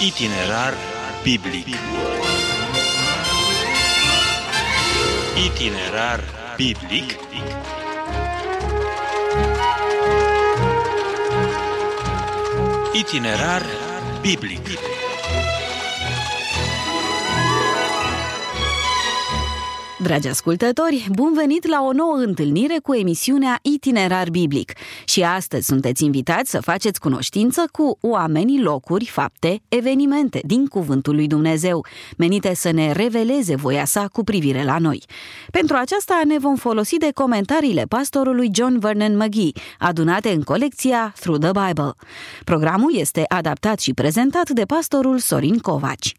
Itinerar biblic. Itinerar biblic. Itinerar biblic. Dragi ascultători, bun venit la o nouă întâlnire cu emisiunea Itinerar Biblic. Și astăzi sunteți invitați să faceți cunoștință cu oamenii, locuri, fapte, evenimente din Cuvântul lui Dumnezeu, menite să ne reveleze voia sa cu privire la noi. Pentru aceasta ne vom folosi de comentariile pastorului John Vernon McGee, adunate în colecția Through the Bible. Programul este adaptat și prezentat de pastorul Sorin Covaci.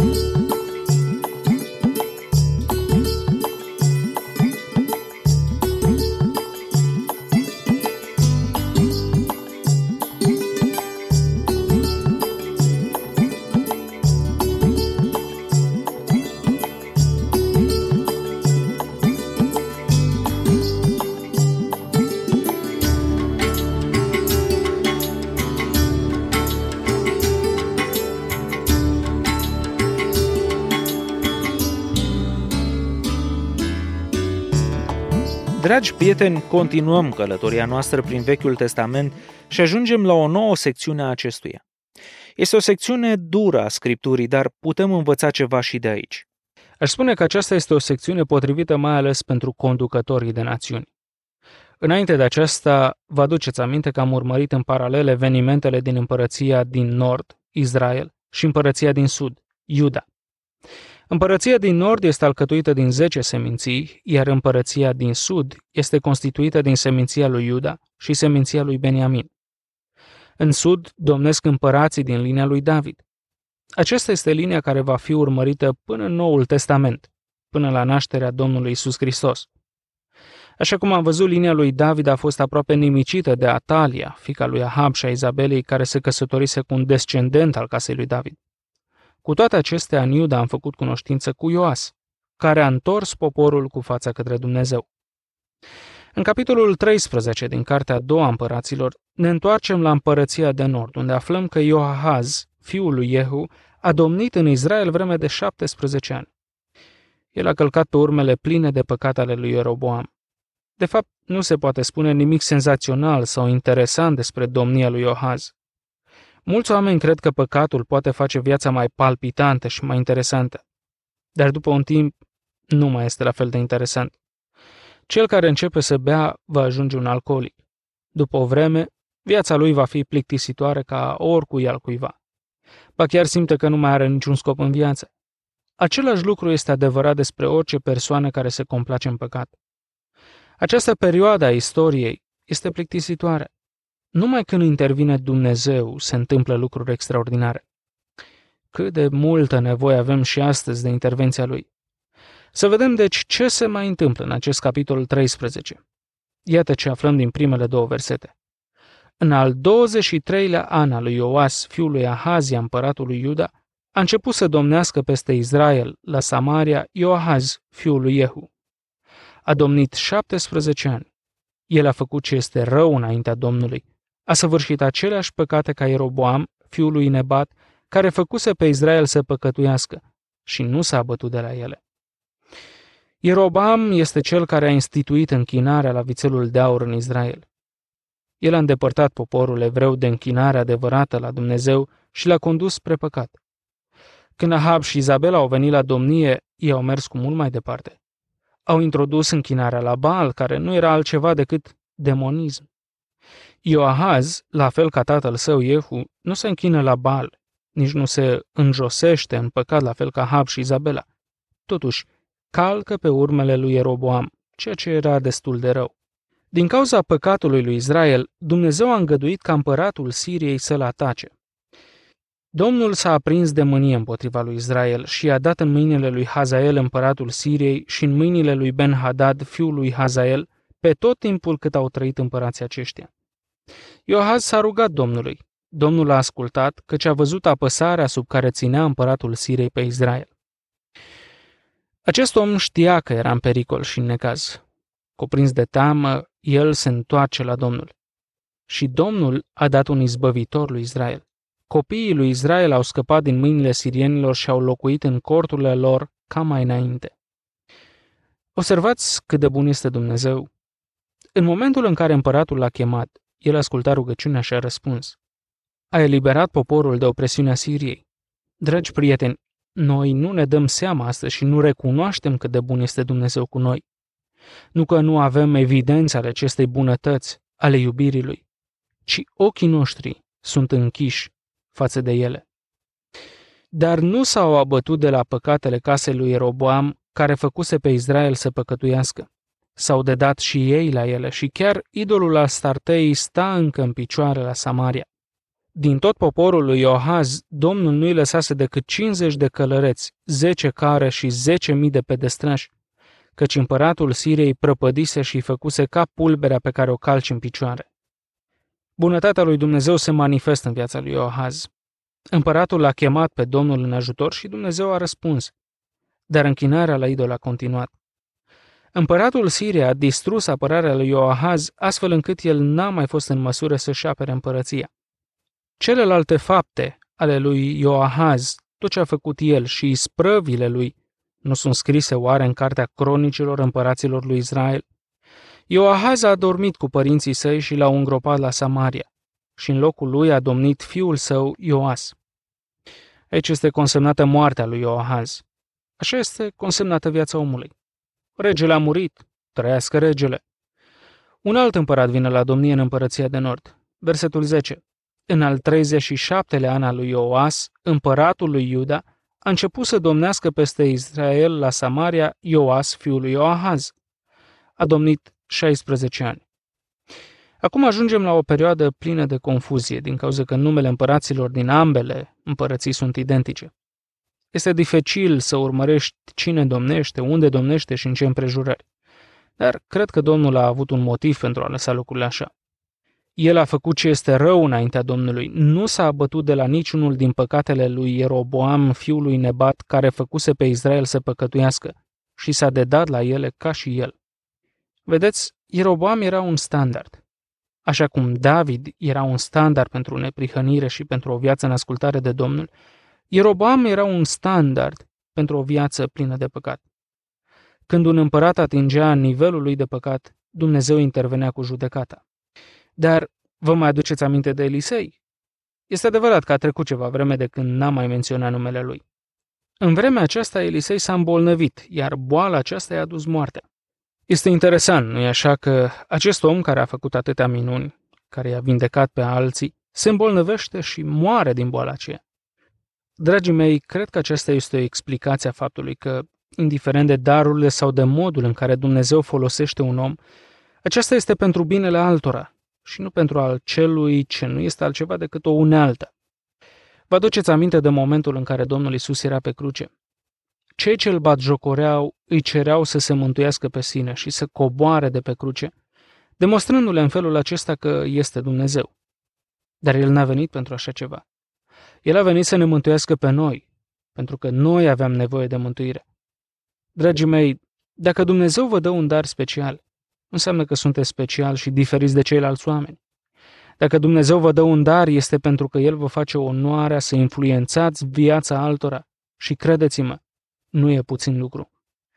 Dragi prieteni, continuăm călătoria noastră prin Vechiul Testament și ajungem la o nouă secțiune a acestuia. Este o secțiune dură a Scripturii, dar putem învăța ceva și de aici. Aș spune că aceasta este o secțiune potrivită mai ales pentru conducătorii de națiuni. Înainte de aceasta, vă aduceți aminte că am urmărit în paralel evenimentele din împărăția din nord, Israel, și împărăția din sud, Iuda. Împărăția din nord este alcătuită din 10 seminții, iar împărăția din sud este constituită din seminția lui Iuda și seminția lui Beniamin. În sud domnesc împărații din linia lui David. Aceasta este linia care va fi urmărită până în Noul Testament, până la nașterea Domnului Iisus Hristos. Așa cum am văzut, linia lui David a fost aproape nimicită de Atalia, fiica lui Ahab și a Izabelei, care se căsătorise cu un descendent al casei lui David. Cu toate acestea, în Iuda am făcut cunoștință cu Ioas, care a întors poporul cu fața către Dumnezeu. În capitolul 13 din Cartea a doua Împăraților, ne întoarcem la împărăția de nord, unde aflăm că Ioahaz, fiul lui Jehu, a domnit în Israel vreme de 17 ani. El a călcat pe urmele pline de păcat ale lui Ieroboam. De fapt, nu se poate spune nimic senzațional sau interesant despre domnia lui Ioahaz. Mulți oameni cred că păcatul poate face viața mai palpitantă și mai interesantă, dar după un timp nu mai este la fel de interesant. Cel care începe să bea va ajunge un alcoolic. După o vreme, viața lui va fi plictisitoare ca oricui altcuiva. Ba chiar simte că nu mai are niciun scop în viață. Același lucru este adevărat despre orice persoană care se complace în păcat. Această perioadă a istoriei este plictisitoare. Numai când intervine Dumnezeu se întâmplă lucruri extraordinare. Cât de multă nevoie avem și astăzi de intervenția Lui. Să vedem deci ce se mai întâmplă în acest capitol 13. Iată ce aflăm din primele două versete. În al 23-lea an al lui Ioas, fiul lui Ahazia, împăratul lui Iuda, a început să domnească peste Israel, la Samaria, Ioahaz, fiul lui Jehu. A domnit 17 ani. El a făcut ce este rău înaintea Domnului. A săvârșit aceleași păcate ca Ieroboam, fiul lui Nebat, care făcuse pe Israel să păcătuiască și nu s-a abătut de la ele. Ieroboam este cel care a instituit închinarea la vițelul de aur în Israel. El a îndepărtat poporul evreu de închinarea adevărată la Dumnezeu și l-a condus spre păcat. Când Ahab și Izabela au venit la domnie, ei au mers cu mult mai departe. Au introdus închinarea la Baal, care nu era altceva decât demonism. Ioahaz, la fel ca tatăl său Jehu, nu se închină la Baal, nici nu se înjosește în păcat la fel ca Ahab și Izabela. Totuși, calcă pe urmele lui Ieroboam, ceea ce era destul de rău. Din cauza păcatului lui Israel, Dumnezeu a îngăduit ca împăratul Siriei să-l atace. Domnul s-a aprins de mânie împotriva lui Israel și i-a dat în mâinile lui Hazael, împăratul Siriei, și în mâinile lui Ben-Hadad, fiul lui Hazael, pe tot timpul cât au trăit împărații aceștia. Ioahaz s-a rugat Domnului. Domnul a ascultat, căci a văzut apăsarea sub care ținea împăratul Siriei pe Israel. Acest om știa că era în pericol și în necaz. Cuprins de teamă, el se întoarce la Domnul. Și Domnul a dat un izbăvitor lui Israel. copiii lui Israel au scăpat din mâinile sirienilor și au locuit în corturile lor ca mai înainte. Observați cât de bun este Dumnezeu. În momentul în care împăratul l-a chemat, el asculta rugăciunea și a răspuns. A eliberat poporul de opresiunea Siriei. Dragi prieteni, noi nu ne dăm seama astăzi și nu recunoaștem cât de bun este Dumnezeu cu noi. Nu că nu avem evidențe ale acestei bunătăți, ale iubirii Lui, ci ochii noștri sunt închiși față de ele. Dar nu s-au abătut de la păcatele casei lui Ieroboam, care făcuse pe Israel să păcătuiască. S-au dedat și ei la ele și chiar idolul Astartei sta încă în picioare la Samaria. Din tot poporul lui Ioahaz, Domnul nu-i lăsase decât 50 de călăreți, 10 care și 10.000 de pedestrași, căci împăratul Siriei prăpădise și făcuse ca pulberea pe care o calci în picioare. Bunătatea lui Dumnezeu se manifestă în viața lui Ioahaz. Împăratul l-a chemat pe Domnul în ajutor și Dumnezeu a răspuns, dar închinarea la idol a continuat. Împăratul Siriei a distrus apărarea lui Ioahaz, astfel încât el n-a mai fost în măsură să-și apere împărăția. Celelalte fapte ale lui Ioahaz, tot ce a făcut el și isprăvile lui, nu sunt scrise oare în cartea cronicilor împăraților lui Israel? Ioahaz a dormit cu părinții săi și l-au îngropat la Samaria și în locul lui a domnit fiul său Ioas. Aici este consemnată moartea lui Ioahaz. Așa este consemnată viața omului. Regele a murit, trăiască regele. Un alt împărat vine la domnie în împărăția de nord. Versetul 10. În al 37-lea an al lui Ioas, împăratul lui Iuda, a început să domnească peste Israel la Samaria Ioas, fiul lui Ioahaz. A domnit 16 ani. Acum ajungem la o perioadă plină de confuzie, din cauza că numele împăraților din ambele împărății sunt identice. Este dificil să urmărești cine domnește, unde domnește și în ce împrejurări. Dar cred că Domnul a avut un motiv pentru a lăsa lucrurile așa. El a făcut ce este rău înaintea Domnului. Nu s-a abătut de la niciunul din păcatele lui Ieroboam, fiul lui Nebat, care făcuse pe Israel să păcătuiască, și s-a dedat la ele ca și el. Vedeți, Ieroboam era un standard. Așa cum David era un standard pentru neprihănire și pentru o viață în ascultare de Domnul, Ieroboam era un standard pentru o viață plină de păcat. Când un împărat atingea nivelul lui de păcat, Dumnezeu intervenea cu judecata. Dar vă mai aduceți aminte de Elisei? Este adevărat că a trecut ceva vreme de când n-am mai menționat numele lui. În vremea aceasta Elisei s-a îmbolnăvit, iar boala aceasta i-a adus moartea. Este interesant, nu-i așa, că acest om care a făcut atâtea minuni, care i-a vindecat pe alții, se îmbolnăvește și moare din boala aceea. Dragii mei, cred că aceasta este o explicație a faptului că, indiferent de darurile sau de modul în care Dumnezeu folosește un om, aceasta este pentru binele altora și nu pentru al celui ce nu este altceva decât o unealtă. Vă aduceți aminte de momentul în care Domnul Iisus era pe cruce? Cei ce îl batjocoreau îi cereau să se mântuiască pe sine și să coboare de pe cruce, demonstrându-le în felul acesta că este Dumnezeu. Dar El n-a venit pentru așa ceva. El a venit să ne mântuiască pe noi, pentru că noi aveam nevoie de mântuire. Dragii mei, dacă Dumnezeu vă dă un dar special, înseamnă că sunteți special și diferiți de ceilalți oameni. Dacă Dumnezeu vă dă un dar, este pentru că El vă face onoarea să influențați viața altora. Și credeți-mă, nu e puțin lucru.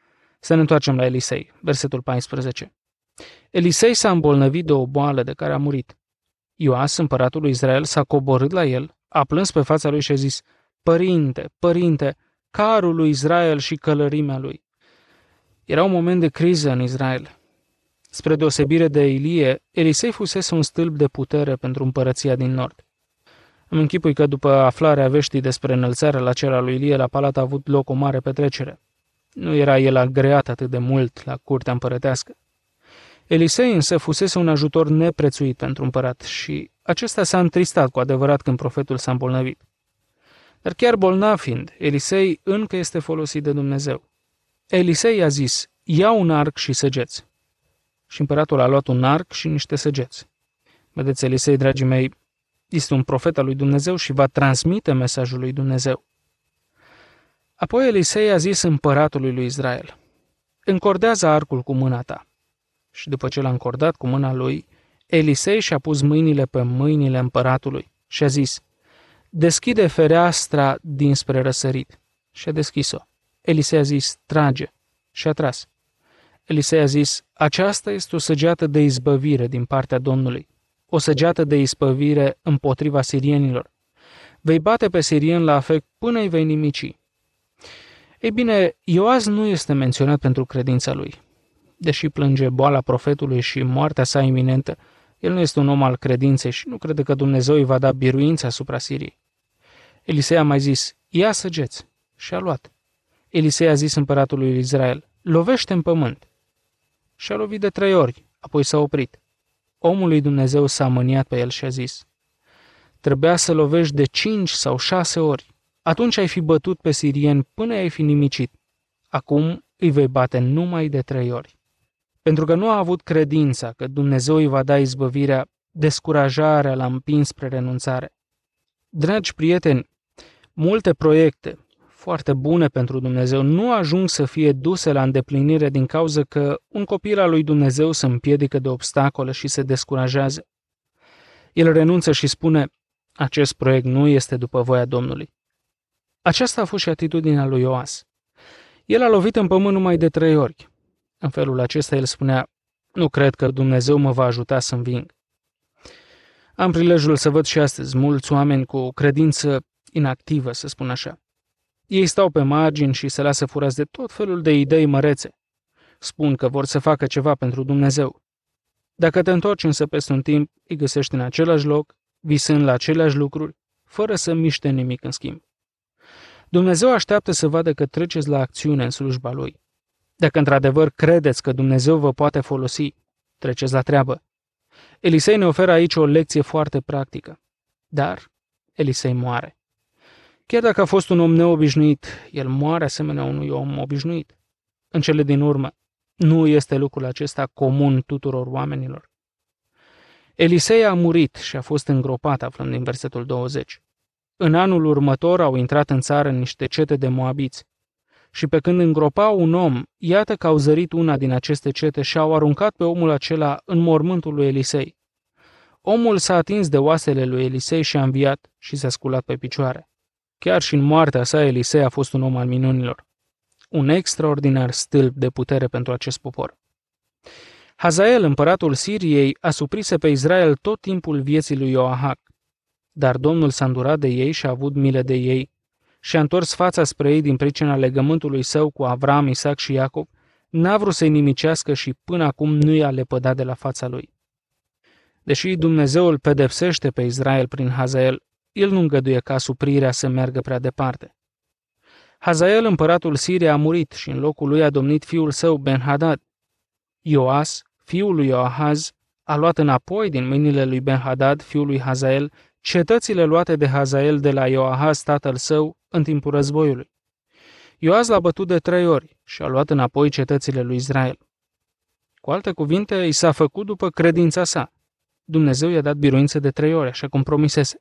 Să ne întoarcem la Elisei, versetul 14. Elisei s-a îmbolnăvit de o boală de care a murit. Ioas, împăratul lui Israel, s-a coborât la el, a plâns pe fața lui și a zis: Părinte, părinte, carul lui Israel și călărimea lui. Era un moment de criză în Israel. Spre deosebire de Ilie, Elisei fusese un stâlp de putere pentru împărăția din nord. Îmi închipui că după aflarea veștii despre înălțarea la cer a lui Ilie, la palat a avut loc o mare petrecere. Nu era el agreat atât de mult la curtea împărătească. Elisei însă fusese un ajutor neprețuit pentru împărat și acesta s-a întristat cu adevărat când profetul s-a îmbolnăvit. Dar chiar bolnav fiind, Elisei încă este folosit de Dumnezeu. Elisei i-a zis: ia un arc și săgeți. Și împăratul a luat un arc și niște săgeți. Vedeți, Elisei, dragii mei, este un profet al lui Dumnezeu și va transmite mesajul lui Dumnezeu. Apoi Elisei a zis împăratului lui Israel: încordează arcul cu mâna ta. Și după ce l-a încordat cu mâna lui, Elisei și-a pus mâinile pe mâinile împăratului și a zis: deschide fereastra dinspre răsărit. Și a deschis-o. Elisei a zis, trage. Și a tras. Elisei a zis, aceasta este o săgeată de izbăvire din partea Domnului, o săgeată de izbăvire împotriva sirienilor. Vei bate pe sirieni la afect până îi vei nimici. Ei bine, Ioaz nu este menționat pentru credința lui. Deși plânge boala profetului și moartea sa iminentă, el nu este un om al credinței și nu crede că Dumnezeu îi va da biruință asupra Siriei. Elisei a mai zis, ia săgeți, și a luat. Elisei a zis împăratului lui Israel, lovește în pământ. Și a lovit de 3 ori, apoi s-a oprit. Omul lui Dumnezeu s-a mâniat pe el și a zis, trebuia să lovești de 5 sau 6 ori. Atunci ai fi bătut pe sirieni până ai fi nimicit. Acum îi vei bate numai de 3 ori. Pentru că nu a avut credința că Dumnezeu îi va da izbăvirea, descurajarea l-a împins spre renunțare. Dragi prieteni, multe proiecte foarte bune pentru Dumnezeu nu ajung să fie duse la îndeplinire din cauza că un copil al lui Dumnezeu se împiedică de obstacole și se descurajează. El renunță și spune, acest proiect nu este după voia Domnului. Aceasta a fost și atitudinea lui Ioas. El a lovit în pământ numai de 3 ori. În felul acesta el spunea, nu cred că Dumnezeu mă va ajuta să înving. Am prilejul să văd și astăzi mulți oameni cu o credință inactivă, să spun așa. Ei stau pe margini și se lasă furați de tot felul de idei mărețe. Spun că vor să facă ceva pentru Dumnezeu. Dacă te întorci însă peste un timp, îi găsești în același loc, visând la aceleași lucruri, fără să miște nimic în schimb. Dumnezeu așteaptă să vadă că treceți la acțiune în slujba Lui. Dacă într-adevăr credeți că Dumnezeu vă poate folosi, treceți la treabă. Elisei ne oferă aici o lecție foarte practică. Dar Elisei moare. Chiar dacă a fost un om neobișnuit, el moare asemenea unui om obișnuit. În cele din urmă, nu este lucrul acesta comun tuturor oamenilor. Elisei a murit și a fost îngropat, aflăm din versetul 20. În anul următor au intrat în țară niște cete de moabiți. Și pe când îngropau un om, iată că au zărit una din aceste cete și au aruncat pe omul acela în mormântul lui Elisei. Omul s-a atins de oasele lui Elisei și a înviat și s-a sculat pe picioare. Chiar și în moartea sa, Elisei a fost un om al minunilor. Un extraordinar stâlp de putere pentru acest popor. Hazael, împăratul Siriei, a suprise pe Israel tot timpul vieții lui Ioahac. Dar Domnul s-a îndurat de ei și a avut milă de ei și a întors fața spre ei din pricina legământului său cu Avram, Isaac și Iacov, n-a vrut să-i nimicească și până acum nu i-a lepădat de la fața lui. Deși Dumnezeu îl pedepsește pe Israel prin Hazael, el nu îngăduie ca suprirea să meargă prea departe. Hazael, împăratul Siriei, a murit și în locul lui a domnit fiul său Ben-Hadad. Ioas, fiul lui Ioahaz, a luat înapoi din mâinile lui Ben-Hadad, fiul lui Hazael, cetățile luate de Hazael de la Ioahaz, tatăl său, în timpul războiului. Ioaz l-a bătut de 3 ori și a luat înapoi cetățile lui Israel. Cu alte cuvinte, i s-a făcut după credința sa. Dumnezeu i-a dat biruință de 3 ori, așa cum promisese.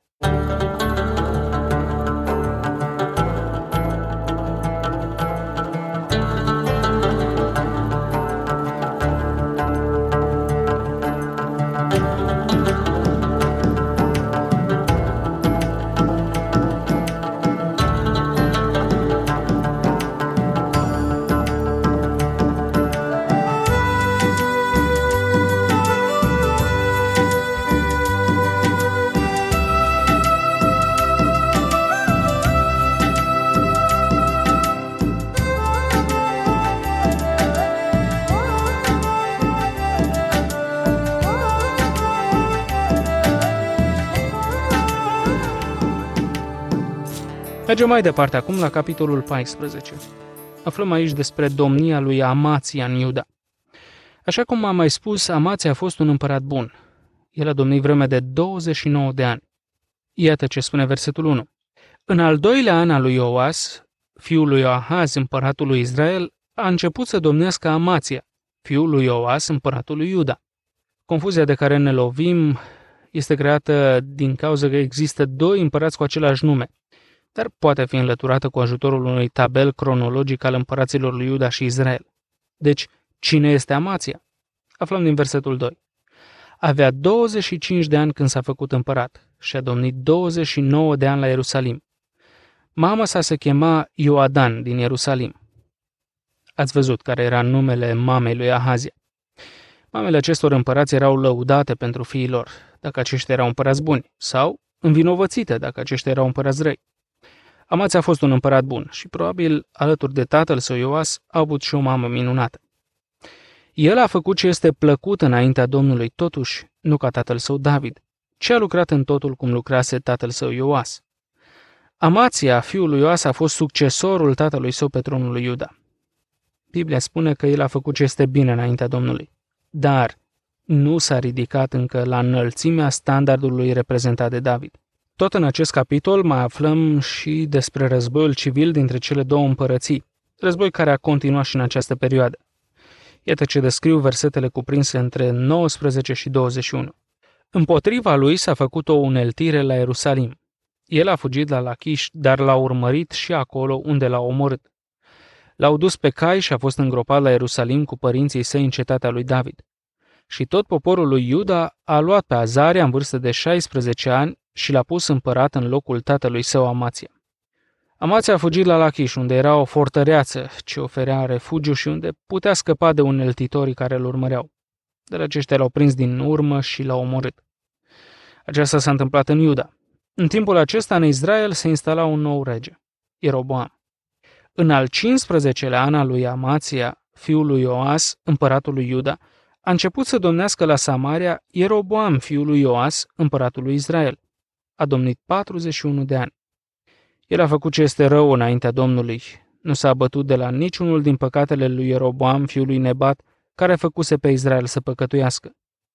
Mergem mai departe acum la capitolul 14. Aflăm aici despre domnia lui Amația în Iuda. Așa cum am mai spus, Amația a fost un împărat bun. El a domnit vreme de 29 de ani. Iată ce spune versetul 1. În al 2-lea an al lui Ioas, fiul lui Ioahaz, împăratul lui Israel, a început să domnească Amația, fiul lui Ioas, împăratul lui Iuda. Confuzia de care ne lovim este creată din cauza că există 2 împărați cu același nume, dar poate fi înlăturată cu ajutorul unui tabel cronologic al împăraților lui Iuda și Israel. Deci, cine este Amația? Aflăm din versetul 2. Avea 25 de ani când s-a făcut împărat și a domnit 29 de ani la Ierusalim. Mama sa se chema Ioadan din Ierusalim. Ați văzut care era numele mamei lui Ahazia. Mamele acestor împărați erau lăudate pentru fiii lor, dacă aceștia erau împărați buni, sau învinovățite dacă aceștia erau împărați răi. Amația a fost un împărat bun și probabil, alături de tatăl său Ioas, a avut și o mamă minunată. El a făcut ce este plăcut înaintea Domnului, totuși, nu ca tatăl său David, ci a lucrat în totul cum lucrase tatăl său Ioas. Amația, fiul lui Ioas, a fost succesorul tatălui său pe tronul lui Iuda. Biblia spune că el a făcut ce este bine înaintea Domnului, dar nu s-a ridicat încă la înălțimea standardului reprezentat de David. Tot în acest capitol mai aflăm și despre războiul civil dintre cele două împărății, război care a continuat și în această perioadă. Iată ce descriu versetele cuprinse între 19 și 21. Împotriva lui s-a făcut o uneltire la Ierusalim. El a fugit la Lachiș, dar l-a urmărit și acolo unde l-a omorât. L-au dus pe cai și a fost îngropat la Ierusalim cu părinții săi în cetatea lui David. Și tot poporul lui Iuda a luat pe Azaria în vârstă de 16 ani și l-a pus împărat în locul tatălui său Amația. Amația a fugit la Lachiș, unde era o fortăreață ce oferea refugiu și unde putea scăpa de uneltitorii care îl urmăreau. Dar aceștia l-au prins din urmă și l-au omorât. Aceasta s-a întâmplat în Iuda. În timpul acesta, în Israel se instala un nou rege, Ieroboam. În al 15-lea an al lui Amația, fiul lui Ioas, împăratul lui Iuda, a început să domnească la Samaria Ieroboam, fiul lui Ioas, împăratul lui Israel. A domnit 41 de ani. El a făcut ce este rău înaintea Domnului. Nu s-a abătut de la niciunul din păcatele lui Ieroboam, fiul lui Nebat, care făcuse pe Israel să păcătuiască.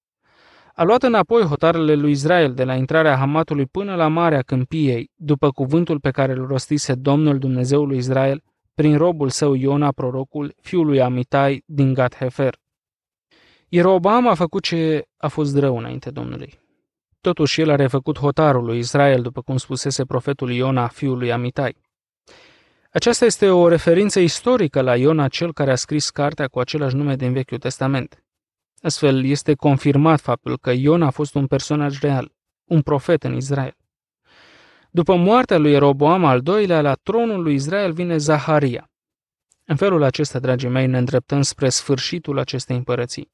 A luat înapoi hotarele lui Israel de la intrarea Hamatului până la Marea Câmpiei, după cuvântul pe care îl rostise Domnul Dumnezeul lui Israel prin robul său Iona, prorocul, fiul lui Amitai din Gat-Hefer. Ieroboam a făcut ce a fost rău înainte Domnului. Totuși el a refăcut hotarul lui Israel, după cum spusese profetul Iona, fiul lui Amitai. Aceasta este o referință istorică la Iona, cel care a scris cartea cu același nume din Vechiul Testament. Astfel, este confirmat faptul că Iona a fost un personaj real, un profet în Israel. După moartea lui Ieroboam al doilea, la tronul lui Israel vine Zaharia. În felul acesta, dragii mei, ne îndreptăm spre sfârșitul acestei împărății.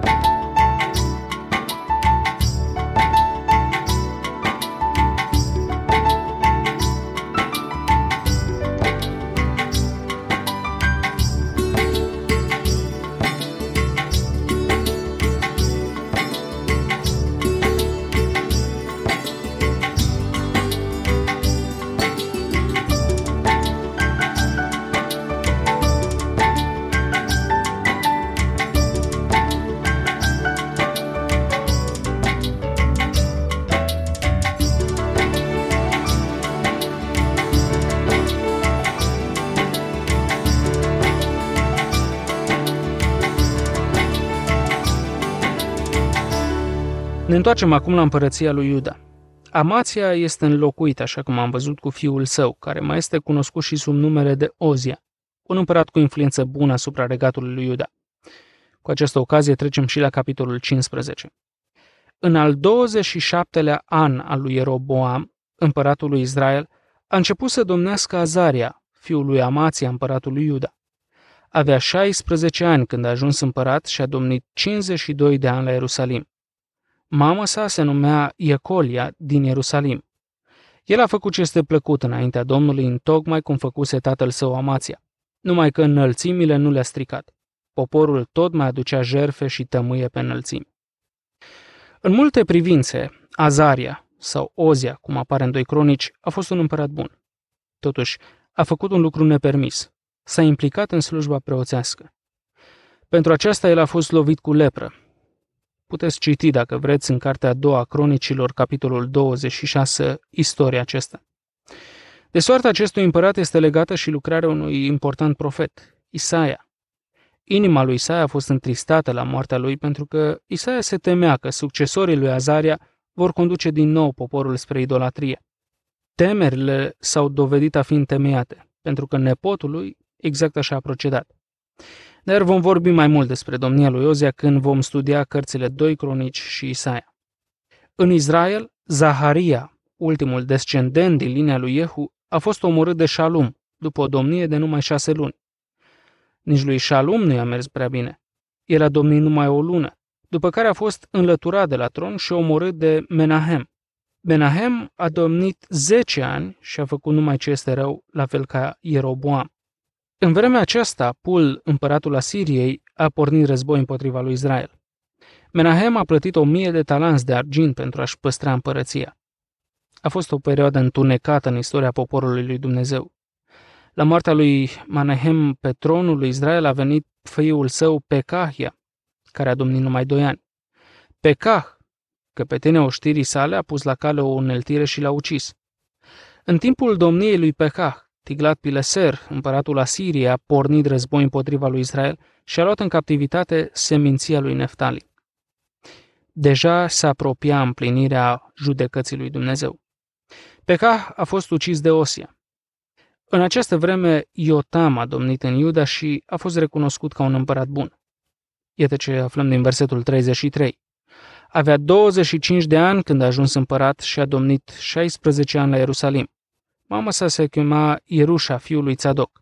Ne întoarcem acum la împărăția lui Iuda. Amația este înlocuit, așa cum am văzut, cu fiul său, care mai este cunoscut și sub numele de Ozia, un împărat cu influență bună asupra regatului lui Iuda. Cu această ocazie trecem și la capitolul 15. În al 27-lea an al lui Ieroboam, împăratul lui Israel, a început să domnească Azaria, fiul lui Amația, împăratul lui Iuda. Avea 16 ani când a ajuns împărat și a domnit 52 de ani la Ierusalim. Mama sa se numea Iecolia din Ierusalim. El a făcut ce este plăcut înaintea Domnului, întocmai cum făcuse tatăl său Amația, numai că înălțimile nu le-a stricat. Poporul tot mai aducea jertfe și tămâie pe înălțimi. În multe privințe, Azaria, sau Ozia, cum apare în 2 Cronici, a fost un împărat bun. Totuși, a făcut un lucru nepermis. S-a implicat în slujba preoțească. Pentru aceasta el a fost lovit cu lepră. Puteți citi, dacă vreți, în cartea a doua a Cronicilor, capitolul 26, istoria aceasta. De soarta acestui împărat este legată și lucrarea unui important profet, Isaia. Inima lui Isaia a fost întristată la moartea lui pentru că Isaia se temea că succesorii lui Azaria vor conduce din nou poporul spre idolatrie. Temerile s-au dovedit a fi întemeiate, pentru că nepotul lui exact așa a procedat. Dar vom vorbi mai mult despre domnia lui Ozia când vom studia cărțile 2 Cronici și Isaia. În Israel, Zaharia, ultimul descendent din linia lui Jehu, a fost omorât de Shalum, după o domnie de numai 6 luni. Nici lui Shalum nu i-a mers prea bine. El a domnit numai o lună, după care a fost înlăturat de la tron și omorât de Menahem. Menahem a domnit 10 ani și a făcut numai ce este rău, la fel ca Ieroboam. În vremea aceasta, Pul, împăratul Asiriei, a pornit război împotriva lui Israel. Menahem a plătit 1000 de talanți de argint pentru a-și păstra împărăția. A fost o perioadă întunecată în istoria poporului lui Dumnezeu. La moartea lui Menahem pe tronul lui Israel a venit fiul său Pekahia, care a domnit numai 2 ani. Pekah, căpetenia oștirii sale, a pus la cale o uneltire și l-a ucis. În timpul domniei lui Pekah, Tiglat-Pileser, împăratul Asiriei, a pornit război împotriva lui Israel și a luat în captivitate seminția lui Neftali. Deja se apropia împlinirea judecății lui Dumnezeu. Pekah a fost ucis de Osia. În această vreme, Iotam a domnit în Iuda și a fost recunoscut ca un împărat bun. Iată ce aflăm din versetul 33. Avea 25 de ani când a ajuns împărat și a domnit 16 ani la Ierusalim. Mama sa se chema Ierusha, fiul lui Tzadok.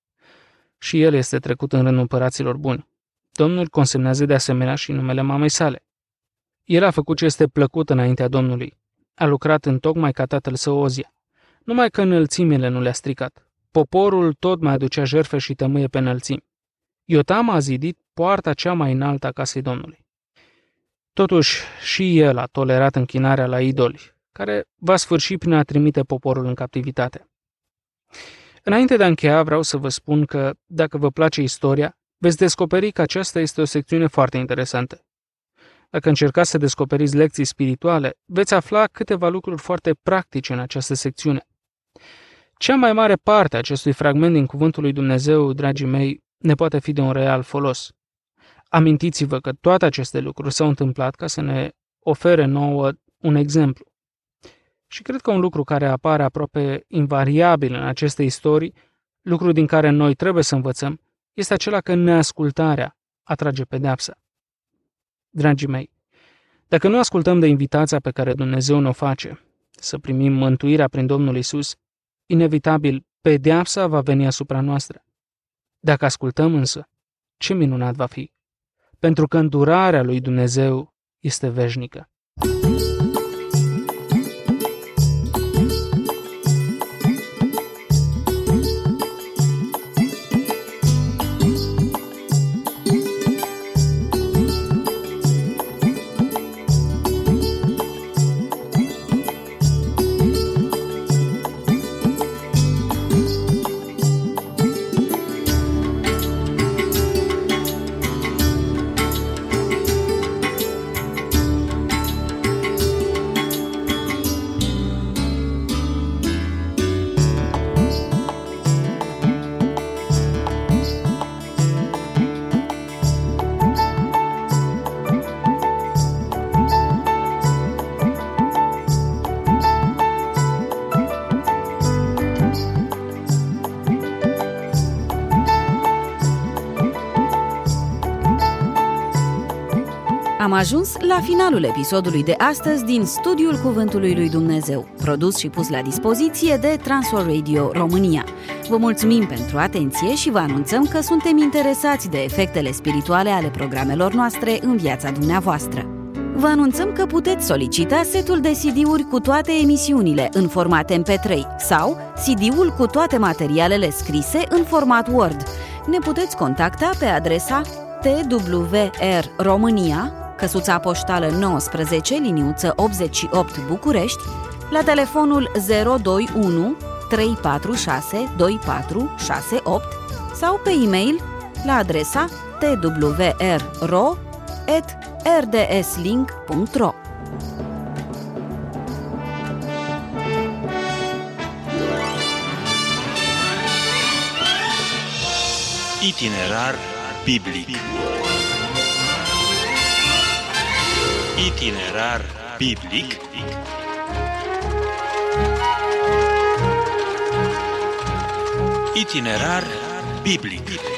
Și el este trecut în rândul împăraților buni. Domnul consemnează de asemenea și numele mamei sale. El a făcut ce este plăcut înaintea Domnului. A lucrat întocmai ca tatăl său Ozia. Numai că înălțimile nu le-a stricat. Poporul tot mai aducea jertfe și tămâie pe înălțimi. Iotam a zidit poarta cea mai înaltă a casei Domnului. Totuși, și el a tolerat închinarea la idoli, care va sfârși prin a trimite poporul în captivitate. Înainte de a încheia, vreau să vă spun că, dacă vă place istoria, veți descoperi că aceasta este o secțiune foarte interesantă. Dacă încercați să descoperiți lecții spirituale, veți afla câteva lucruri foarte practice în această secțiune. Cea mai mare parte a acestui fragment din Cuvântul lui Dumnezeu, dragii mei, ne poate fi de un real folos. Amintiți-vă că toate aceste lucruri s-au întâmplat ca să ne ofere nouă un exemplu. Și cred că un lucru care apare aproape invariabil în aceste istorii, lucru din care noi trebuie să învățăm, este acela că neascultarea atrage pedeapsa. Dragii mei, dacă nu ascultăm de invitația pe care Dumnezeu ne-o face, să primim mântuirea prin Domnul Isus, inevitabil pedeapsa va veni asupra noastră. Dacă ascultăm însă, ce minunat va fi, pentru că îndurarea lui Dumnezeu este veșnică. Am ajuns la finalul episodului de astăzi din Studiul Cuvântului lui Dumnezeu, produs și pus la dispoziție de Transworld Radio România. Vă mulțumim pentru atenție și vă anunțăm că suntem interesați de efectele spirituale ale programelor noastre în viața dumneavoastră. Vă anunțăm că puteți solicita setul de CD-uri cu toate emisiunile în format MP3 sau CD-ul cu toate materialele scrise în format Word. Ne puteți contacta pe adresa TWR România, căsuța poștală 19, liniuță 88 București, la telefonul 021 346 2468 sau pe e-mail la adresa twrro@rdslink.ro. Itinerar biblic. Itinerar biblic. Itinerar biblic.